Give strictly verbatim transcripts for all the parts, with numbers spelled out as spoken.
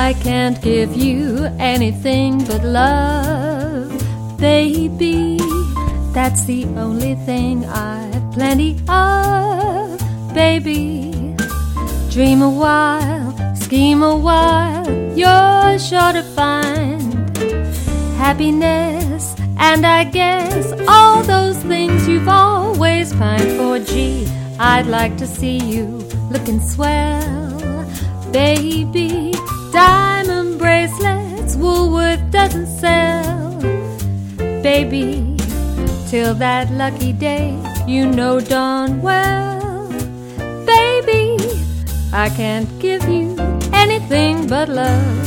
I can't give you anything but love, baby. That's the only thing I've plenty of, baby. Dream a while, scheme a while, you're sure to find happiness, and I guess all those things you've always pined for. Gee, I'd like to see you looking swell, baby. Diamond bracelets Woolworth doesn't sell, baby. Till that lucky day, you know darn well, baby, I can't give you anything but love.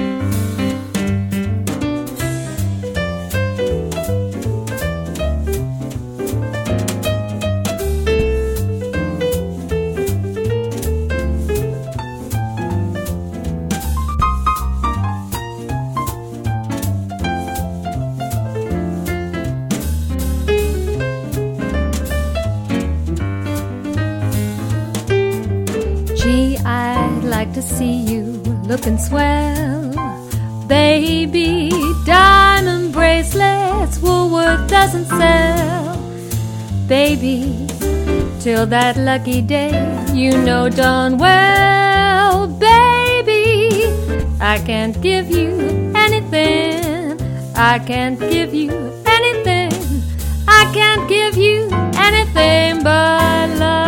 Gee, I'd like to see you looking swell, baby. Diamond bracelets Woolworth doesn't sell, baby. Till that lucky day, you know darn well, baby, I can't give you anything. I can't give you anything. I can't give you anything but love.